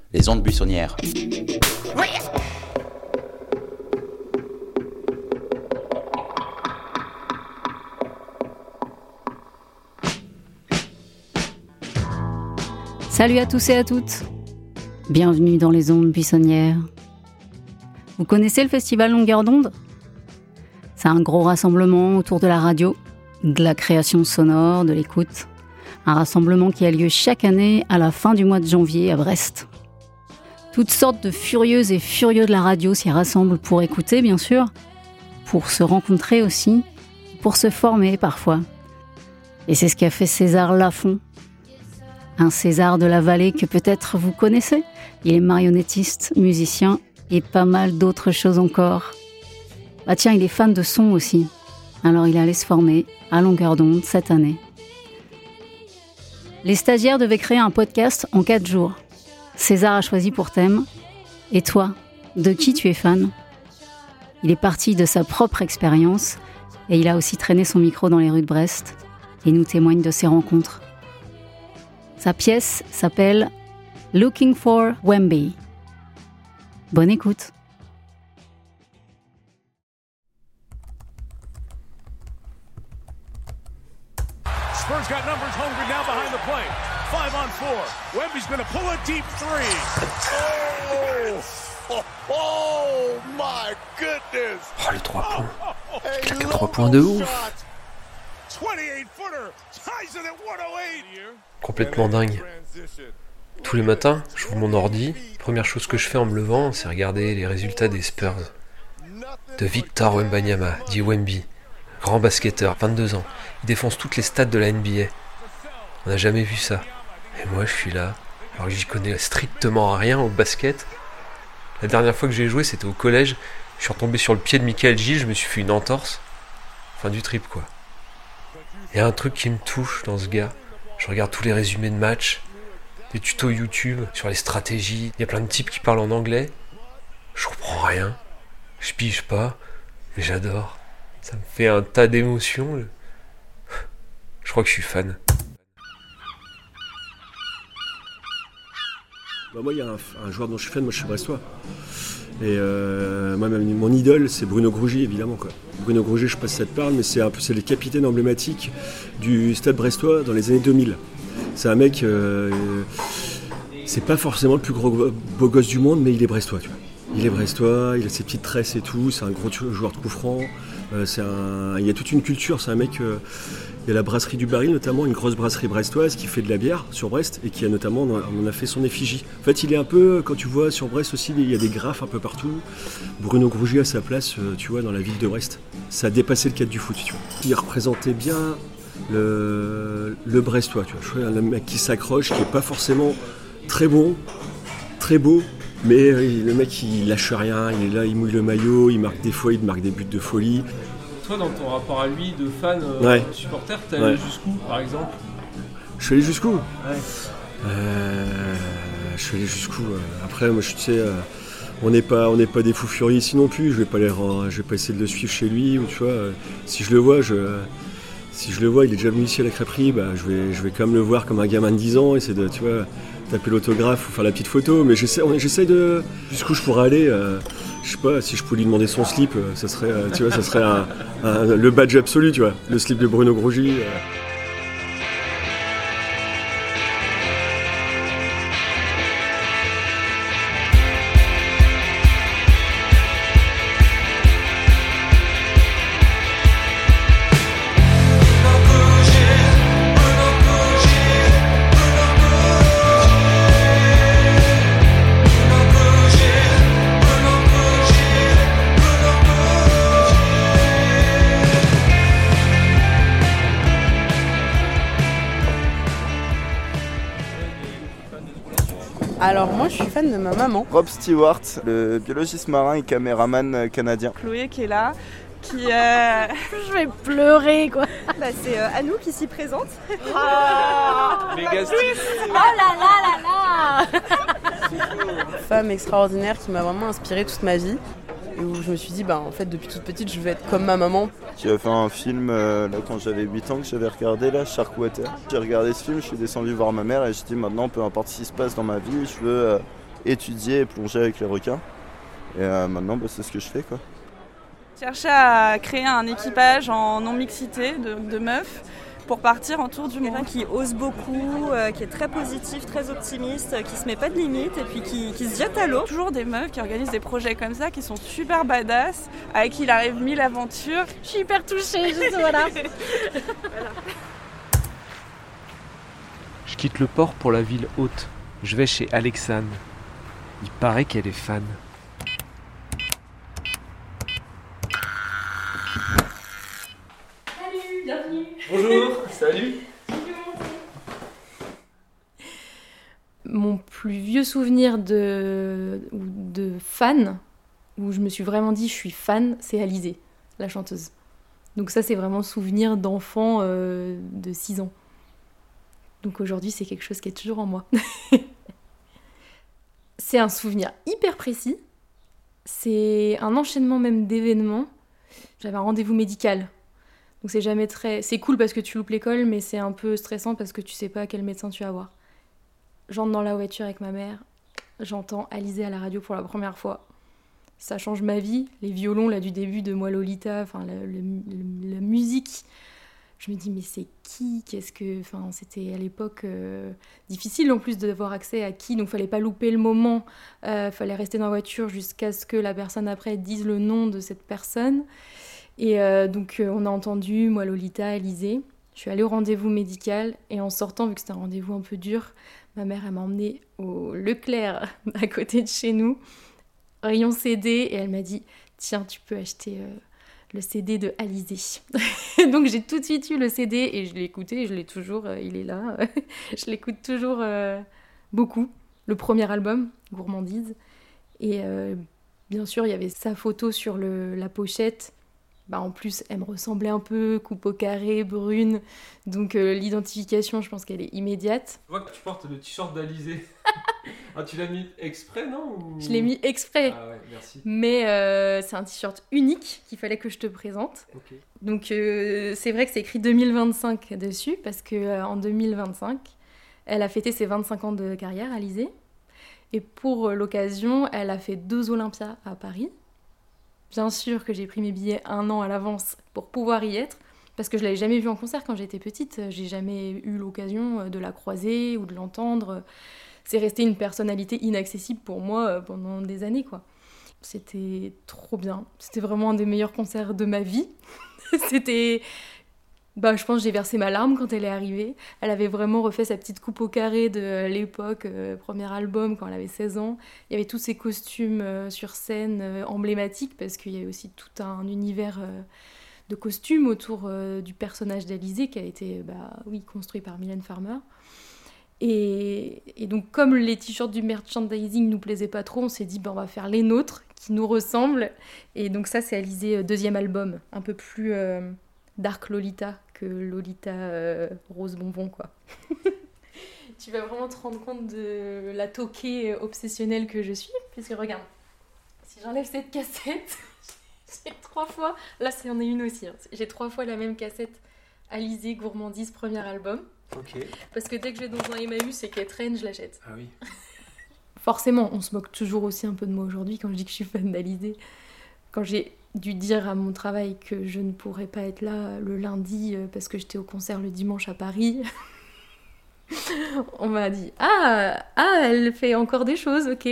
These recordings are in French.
les ondes buissonnières. Salut à tous et à toutes. Bienvenue dans les ondes buissonnières. Vous connaissez le festival Longueur d'onde ? C'est un gros rassemblement autour de la radio, de la création sonore, de l'écoute. Un rassemblement qui a lieu chaque année à la fin du mois de janvier à Brest. Toutes sortes de furieuses et furieux de la radio s'y rassemblent pour écouter, bien sûr, pour se rencontrer aussi, pour se former parfois. Et c'est ce qu'a fait César Lafont. Un César de la Vallée que peut-être vous connaissez. Il est marionnettiste, musicien et pas mal d'autres choses encore. Ah tiens, il est fan de son aussi. Alors il est allé se former à Longueur d'onde cette année. Les stagiaires devaient créer un podcast en 4 jours. César a choisi pour thème « Et toi, de qui tu es fan ?» Il est parti de sa propre expérience et il a aussi traîné son micro dans les rues de Brest et nous témoigne de ses rencontres. Sa pièce s'appelle « Looking for Wemby ». Bonne écoute. Spurs got numbers hungry now behind the play. 5 on 4. Wemby's going to pull a deep three. Oh my goodness. Oh, les 3 points. Il claque 3 points de ouf. 28-footer ties it at 108. Complètement dingue. Tous les matins, j'ouvre mon ordi. Première chose que je fais en me levant, c'est regarder les résultats des Spurs. De Victor Wembanyama, dit Wemby. Grand basketteur, 22 ans. Il défonce toutes les stats de la NBA. On n'a jamais vu ça. Et moi, je suis là, alors que j'y connais strictement rien au basket. La dernière fois que j'ai joué, c'était au collège. Je suis retombé sur le pied de Michael Gilles, je me suis fait une entorse. Fin du trip, quoi. Il y a un truc qui me touche dans ce gars. Je regarde tous les résumés de matchs, des tutos YouTube sur les stratégies. Il y a plein de types qui parlent en anglais. Je comprends rien. Je pige pas, mais j'adore. Ça me fait un tas d'émotions. Je crois que je suis fan. Moi, il y a un joueur dont je suis fan, moi je suis brestois. Et moi, mon idole, c'est Bruno Grougy, évidemment, quoi. Bruno Grougy, je sais pas si ça te parle, mais c'est le capitaine emblématique du Stade brestois dans les années 2000. C'est un mec, c'est pas forcément le plus beau gosse du monde, mais il est brestois, tu vois. Il est brestois, il a ses petites tresses et tout, c'est un gros joueur de coup franc. Il y a toute une culture, c'est un mec... il y a la brasserie du Baril, notamment, une grosse brasserie brestoise qui fait de la bière sur Brest et qui a notamment, on a fait son effigie. En fait, il est un peu, quand tu vois sur Brest aussi, il y a des graphes un peu partout. Bruno Grougy a sa place, tu vois, dans la ville de Brest. Ça a dépassé le cadre du foot, tu vois. Il représentait bien le brestois, tu vois. Je vois un mec qui s'accroche, qui est pas forcément très bon, très beau, mais le mec il lâche rien, il est là, il mouille le maillot, il marque des fois, il marque des buts de folie. Toi, dans ton rapport à lui, de fan, supporter, t'es allé jusqu'où, par exemple ? Je suis allé jusqu'où ? Ouais. Je suis allé jusqu'où ? Après, moi, tu sais, on n'est pas des fous furieux ici non plus. Je vais pas essayer de le suivre chez lui, ou tu vois. Si je le vois, il est déjà venu ici à la crêperie, bah, je vais quand même le voir comme un gamin de 10 ans, essayer de, tu vois, taper l'autographe ou faire la petite photo. Mais j'essaie de jusqu'où je pourrais aller. Je sais pas, si je pouvais lui demander son slip, ça serait, tu vois, ça serait le badge absolu, tu vois, le slip de Bruno Grougy. Alors moi je suis fan de ma maman. Rob Stewart, le biologiste marin et caméraman canadien. Chloé qui est là, qui... Je vais pleurer quoi. Bah, c'est Anouk ici présente. Méga stylé. Oh là là là là. Femme extraordinaire qui m'a vraiment inspirée toute ma vie. Et où je me suis dit, bah, en fait, depuis toute petite, je veux être comme ma maman. J'ai fait un film là, quand j'avais 8 ans que j'avais regardé, là, Sharkwater. J'ai regardé ce film, je suis descendu voir ma mère et je dis maintenant, peu importe ce qui se passe dans ma vie, je veux étudier et plonger avec les requins. Et maintenant, c'est ce que je fais, quoi. Chercher à créer un équipage en non-mixité de meufs pour partir en tour du monde. Quelqu'un qui ose beaucoup, qui est très positif, très optimiste, qui se met pas de limites et puis qui se jette à l'eau. Toujours des meufs qui organisent des projets comme ça, qui sont super badass, avec qui il arrive 1000 aventures. Je suis hyper touchée, juste voilà. Voilà. Je quitte le port pour la ville haute. Je vais chez Alexane. Il paraît qu'elle est fan. Salut, bienvenue. Bonjour, salut. Mon plus vieux souvenir de fan, où je me suis vraiment dit je suis fan, c'est Alizée, la chanteuse. Donc ça c'est vraiment souvenir d'enfant de 6 ans. Donc aujourd'hui c'est quelque chose qui est toujours en moi. C'est un souvenir hyper précis, c'est un enchaînement même d'événements. J'avais un rendez-vous médical. Donc c'est jamais très... C'est cool parce que tu loupes l'école, mais c'est un peu stressant parce que tu sais pas quel médecin tu vas voir. J'entre dans la voiture avec ma mère, j'entends Alizée à la radio pour la première fois. Ça change ma vie, les violons là du début de Moi Lolita, enfin la musique. Je me dis mais c'est qui ? Qu'est-ce que... Enfin c'était à l'époque difficile en plus d'avoir accès à qui, donc fallait pas louper le moment. Fallait rester dans la voiture jusqu'à ce que la personne après dise le nom de cette personne. Et donc on a entendu Moi Lolita, Alizée. Je suis allée au rendez-vous médical et en sortant, vu que c'était un rendez-vous un peu dur, ma mère elle m'a emmenée au Leclerc à côté de chez nous, rayon CD, et elle m'a dit tiens tu peux acheter le CD de Alizée. Donc j'ai tout de suite eu le CD et je l'ai écouté, je l'ai toujours, il est là, je l'écoute toujours beaucoup. Le premier album, Gourmandise, et bien sûr il y avait sa photo sur la pochette. En plus, elle me ressemblait un peu, coupe au carré, brune. Donc l'identification, je pense qu'elle est immédiate. Je vois que tu portes le t-shirt d'Alizée. Ah, tu l'as mis exprès, non ou... Je l'ai mis exprès. Ah ouais, merci. Mais c'est un t-shirt unique qu'il fallait que je te présente. Okay. Donc c'est vrai que c'est écrit 2025 dessus, parce qu'en 2025, elle a fêté ses 25 ans de carrière, Alizée. Et pour l'occasion, elle a fait 2 Olympias à Paris. Bien sûr que j'ai pris mes billets 1 an à l'avance pour pouvoir y être, parce que je l'avais jamais vue en concert quand j'étais petite. J'ai jamais eu l'occasion de la croiser ou de l'entendre. C'est resté une personnalité inaccessible pour moi pendant des années, quoi. C'était trop bien. C'était vraiment un des meilleurs concerts de ma vie. C'était... je pense que j'ai versé ma larme quand elle est arrivée. Elle avait vraiment refait sa petite coupe au carré de l'époque, premier album, quand elle avait 16 ans. Il y avait tous ces costumes sur scène emblématiques, parce qu'il y avait aussi tout un univers de costumes autour du personnage d'Alizée, qui a été construit par Mylène Farmer. Et donc, comme les t-shirts du merchandising nous plaisaient pas trop, on s'est dit on va faire les nôtres, qui nous ressemblent. Et donc ça, c'est Alizée, 2e album, un peu plus... Dark Lolita que Lolita rose bonbon, quoi. Tu vas vraiment te rendre compte de la toquée obsessionnelle que je suis, puisque regarde, si j'enlève cette cassette, j'ai 3 fois, là c'en est une aussi, hein. J'ai 3 fois la même cassette Alizée, Gourmandise, premier album. Ok. Parce que dès que je vais dans un Emmaüs et qu'elle traîne, je l'achète. Ah oui. Forcément, on se moque toujours aussi un peu de moi aujourd'hui quand je dis que je suis fan d'Alizée. Quand j'ai dû dire à mon travail que je ne pourrais pas être là le lundi parce que j'étais au concert le dimanche à Paris, on m'a dit ah, elle fait encore des choses, ok.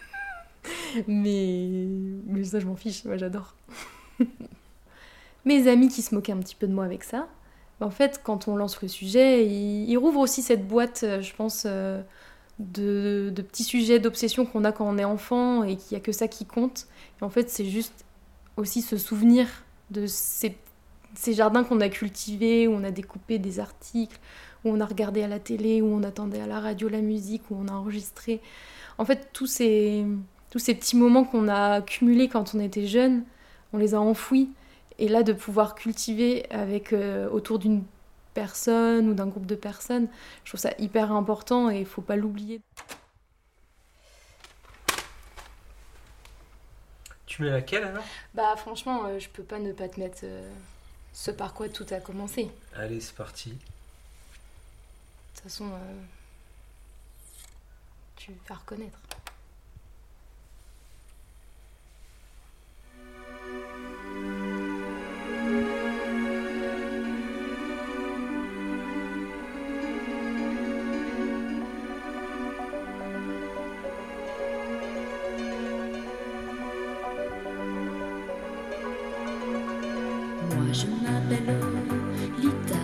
mais ça, je m'en fiche, moi j'adore. Mes amis qui se moquaient un petit peu de moi avec ça, en fait, quand on lance le sujet, ils rouvrent aussi cette boîte, je pense, de petits sujets d'obsession qu'on a quand on est enfant et qu'il n'y a que ça qui compte. Et en fait, c'est juste aussi se souvenir de ces jardins qu'on a cultivés, où on a découpé des articles, où on a regardé à la télé, où on attendait à la radio la musique, où on a enregistré. En fait, tous ces petits moments qu'on a accumulés quand on était jeune, on les a enfouis. Et là, de pouvoir cultiver avec autour d'une personne ou d'un groupe de personnes, je trouve ça hyper important et il ne faut pas l'oublier. Tu mets laquelle alors ? Franchement, je peux pas ne pas te mettre ce par quoi tout a commencé. Allez, c'est parti. De toute façon, tu vas reconnaître. je m'appelle Lolita.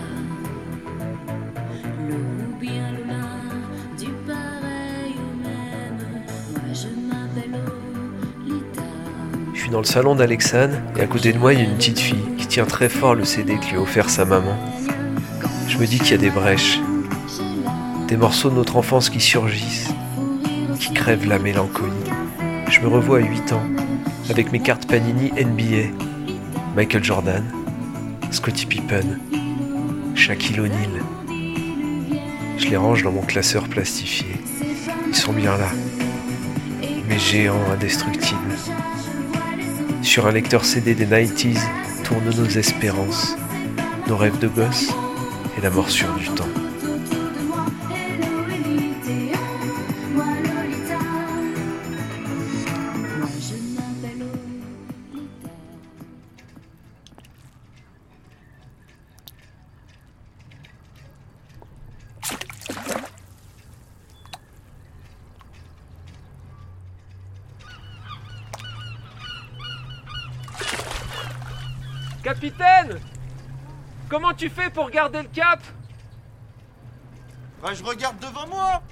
L'eau bien Lola, du pareil au même. Moi je m'appelle Lolita. Je suis dans le salon d'Alexane et à côté de moi il y a une petite fille qui tient très fort le CD que lui a offert sa maman. Je me dis qu'il y a des brèches, des morceaux de notre enfance qui surgissent, qui crèvent la mélancolie. Je me revois à 8 ans, avec mes cartes Panini NBA, Michael Jordan, Scottie Pippen, Shaquille O'Neal. Je les range dans mon classeur plastifié. Ils sont bien là, mes géants indestructibles. Sur un lecteur CD des 90s tournent nos espérances, nos rêves de gosse et la morsure du temps. Capitaine! Comment tu fais pour garder le cap? Bah, je regarde devant moi!